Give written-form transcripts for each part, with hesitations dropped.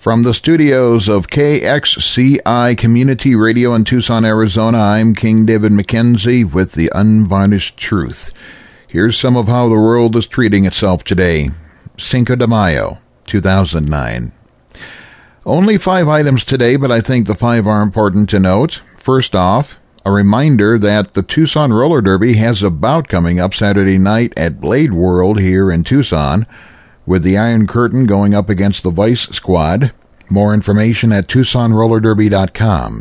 From the studios of KXCI Community Radio in Tucson, Arizona, I'm King David McKenzie with the Unvarnished Truth. Here's some of how the world is treating itself today. Cinco de Mayo, 2009. Only 5 items today, but I think the 5 are important to note. First off, a reminder that the Tucson Roller Derby has a bout coming up Saturday night at Blade World here in Tucson, with the Iron Curtain going up against the Vice Squad. More information at TucsonRollerDerby.com.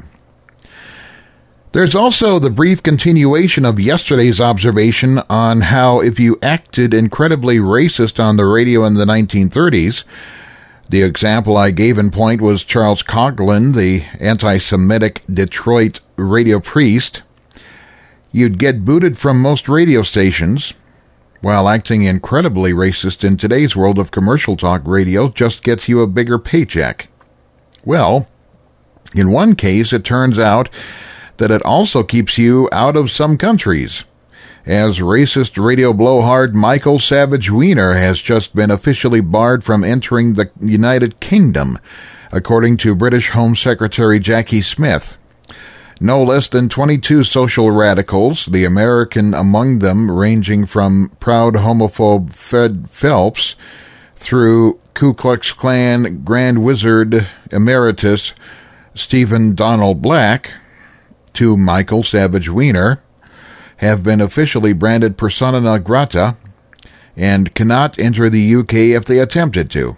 There's also the brief continuation of yesterday's observation on how if you acted incredibly racist on the radio in the 1930s, the example I gave in point was Charles Coughlin, the anti-Semitic Detroit radio priest, you'd get booted from most radio stations, while acting incredibly racist in today's world of commercial talk radio just gets you a bigger paycheck. Well, in one case, it turns out that it also keeps you out of some countries, as racist radio blowhard Michael Savage Wiener has just been officially barred from entering the United Kingdom, according to British Home Secretary Jackie Smith. No less than 22 social radicals, the American among them ranging from proud homophobe Fred Phelps through Ku Klux Klan Grand Wizard Emeritus Stephen Donald Black to Michael Savage Wiener, have been officially branded persona non grata and cannot enter the UK if they attempted to.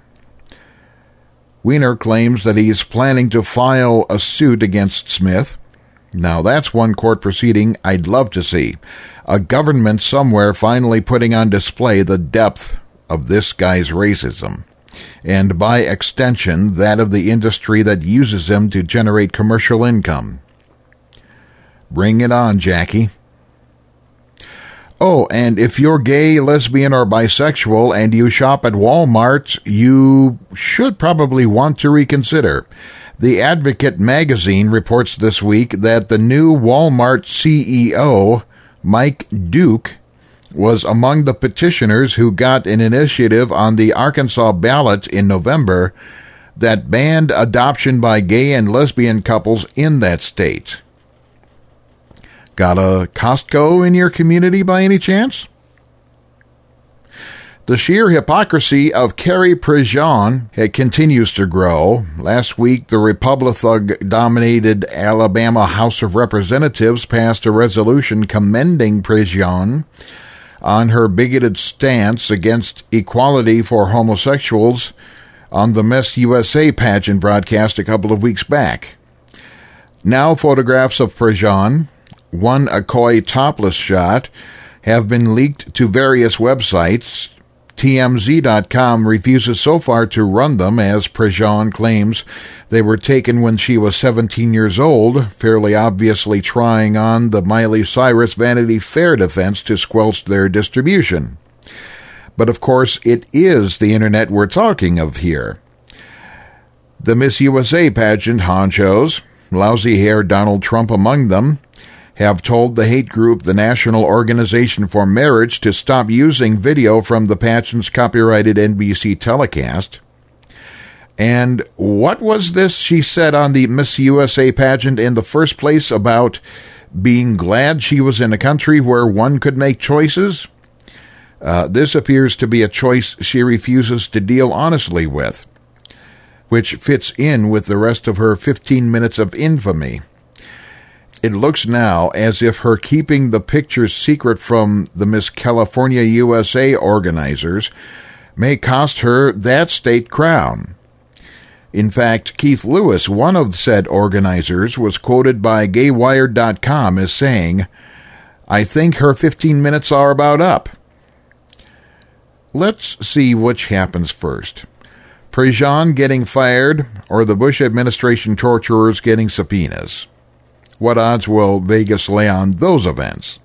Wiener claims that he's planning to file a suit against Smith. Now that's one court proceeding I'd love to see. A government somewhere finally putting on display the depth of this guy's racism, and by extension that of the industry that uses him to generate commercial income. Bring it on, Jackie. Oh, and if you're gay, lesbian, or bisexual and you shop at Walmart, you should probably want to reconsider. The Advocate magazine reports this week that the new Walmart CEO, Mike Duke, was among the petitioners who got an initiative on the Arkansas ballot in November that banned adoption by gay and lesbian couples in that state. Got a Costco in your community by any chance? The sheer hypocrisy of Carrie Prejean continues to grow. Last week, the Republican-dominated Alabama House of Representatives passed a resolution commending Prejean on her bigoted stance against equality for homosexuals on the Miss USA pageant broadcast a couple of weeks back. Now photographs of Prejean, one a coy topless shot, have been leaked to various websites. TMZ.com refuses so far to run them, as Prejean claims they were taken when she was 17 years old, fairly obviously trying on the Miley Cyrus Vanity Fair defense to squelch their distribution. But of course, it is the internet we're talking of here. The Miss USA pageant honchos, lousy-haired Donald Trump among them, have told the hate group the National Organization for Marriage to stop using video from the pageant's copyrighted NBC telecast. And what was this she said on the Miss USA pageant in the first place about being glad she was in a country where one could make choices? This appears to be a choice she refuses to deal honestly with, which fits in with the rest of her 15 minutes of infamy. It looks now as if her keeping the pictures secret from the Miss California USA organizers may cost her that state crown. In fact, Keith Lewis, one of said organizers, was quoted by GayWired.com as saying, "I think her 15 minutes are about up." Let's see which happens first. Prejean getting fired or the Bush administration torturers getting subpoenas. What odds will Vegas lay on those events?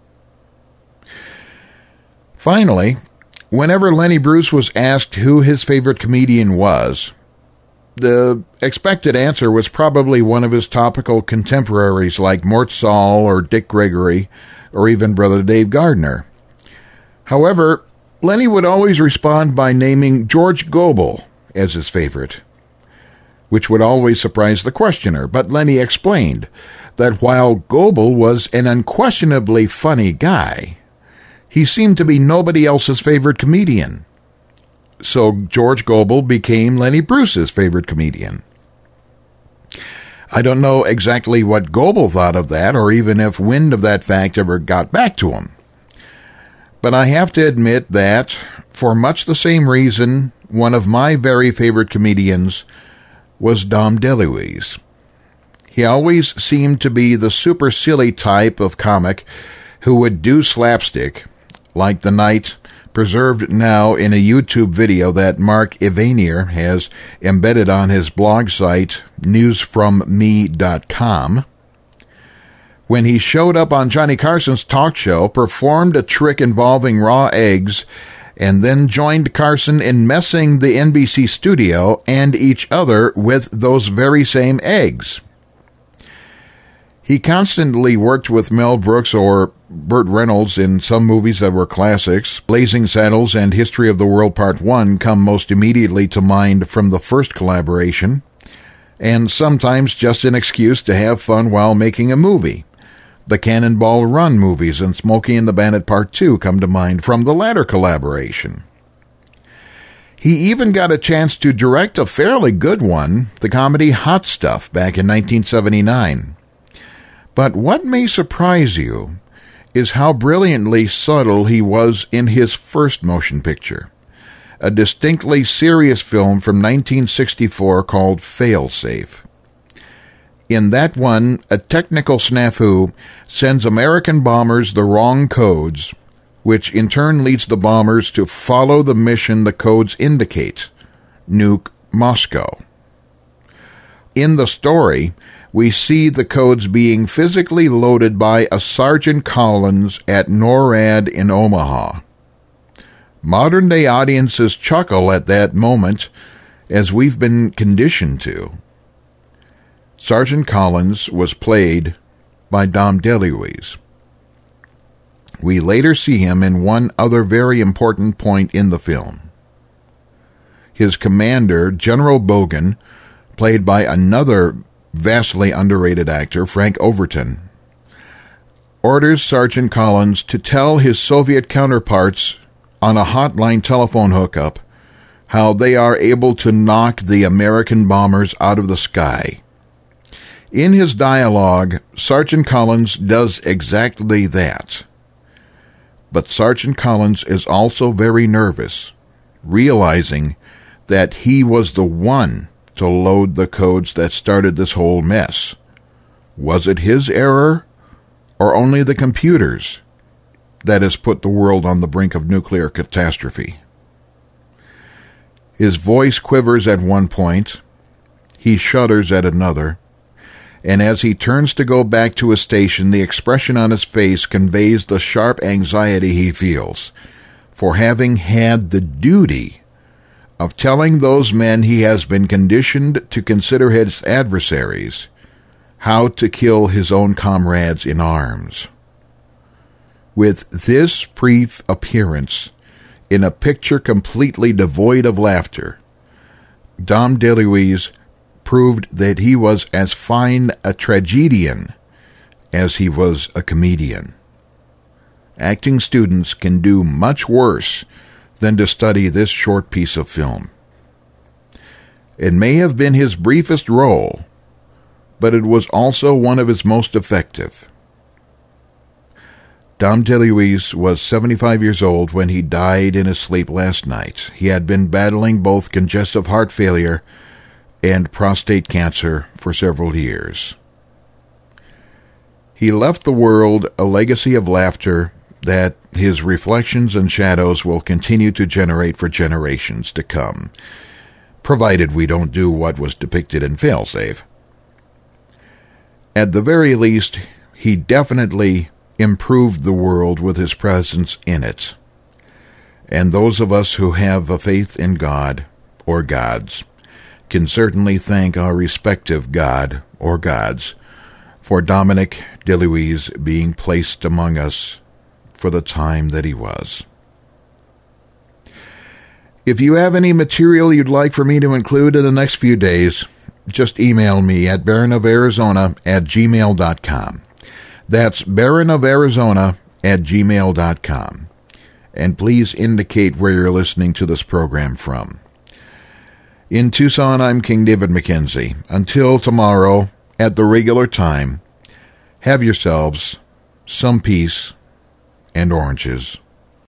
Finally, whenever Lenny Bruce was asked who his favorite comedian was, the expected answer was probably one of his topical contemporaries like Mort Sahl or Dick Gregory or even Brother Dave Gardner. However, Lenny would always respond by naming George Gobel as his favorite. which would always surprise the questioner. But Lenny explained that while Goebel was an unquestionably funny guy, he seemed to be nobody else's favorite comedian. So George Goebel became Lenny Bruce's favorite comedian. I don't know exactly what Goebel thought of that, or even if wind of that fact ever got back to him. But I have to admit that, for much the same reason, one of my very favorite comedians was Dom DeLuise. He always seemed to be the super silly type of comic who would do slapstick, like the night preserved now in a YouTube video that Mark Evanier has embedded on his blog site, newsfromme.com, when he showed up on Johnny Carson's talk show, performed a trick involving raw eggs, and then joined Carson in messing the NBC studio and each other with those very same eggs. He constantly worked with Mel Brooks or Burt Reynolds in some movies that were classics. Blazing Saddles and History of the World Part 1 come most immediately to mind from the first collaboration, and sometimes just an excuse to have fun while making a movie. The Cannonball Run movies and Smokey and the Bandit Part 2 come to mind from the latter collaboration. He even got a chance to direct a fairly good one, the comedy Hot Stuff, back in 1979. But what may surprise you is how brilliantly subtle he was in his first motion picture, a distinctly serious film from 1964 called Failsafe. In that one, a technical snafu sends American bombers the wrong codes, which in turn leads the bombers to follow the mission the codes indicate: nuke Moscow. In the story, we see the codes being physically loaded by a Sergeant Collins at NORAD in Omaha. Modern-day audiences chuckle at that moment, as we've been conditioned to. Sergeant Collins was played by Dom DeLuise. We later see him in one other very important point in the film. His commander, General Bogan, played by another vastly underrated actor, Frank Overton, orders Sergeant Collins to tell his Soviet counterparts on a hotline telephone hookup how they are able to knock the American bombers out of the sky. In his dialogue, Sergeant Collins does exactly that. But Sergeant Collins is also very nervous, realizing that he was the one to load the codes that started this whole mess. Was it his error, or only the computer's, that has put the world on the brink of nuclear catastrophe? His voice quivers at one point, he shudders at another, and as he turns to go back to his station, the expression on his face conveys the sharp anxiety he feels for having had the duty of telling those men he has been conditioned to consider his adversaries how to kill his own comrades in arms. With this brief appearance in a picture completely devoid of laughter, Dom DeLuise proved that he was as fine a tragedian as he was a comedian. Acting students can do much worse than to study this short piece of film. It may have been his briefest role, but it was also one of his most effective. Dom DeLuise was 75 years old when he died in his sleep last night. He had been battling both congestive heart failure and prostate cancer for several years. He left the world a legacy of laughter that his reflections and shadows will continue to generate for generations to come, provided we don't do what was depicted in Failsafe. At the very least, he definitely improved the world with his presence in it. And those of us who have a faith in God, or gods, can certainly thank our respective God or gods for Dominic DeLuise being placed among us for the time that he was. If you have any material you'd like for me to include in the next few days, just email me at baronofarizona@gmail.com. That's baronofarizona@gmail.com. And please indicate where you're listening to this program from. In Tucson, I'm King David McKenzie. Until tomorrow, at the regular time, have yourselves some peace and oranges.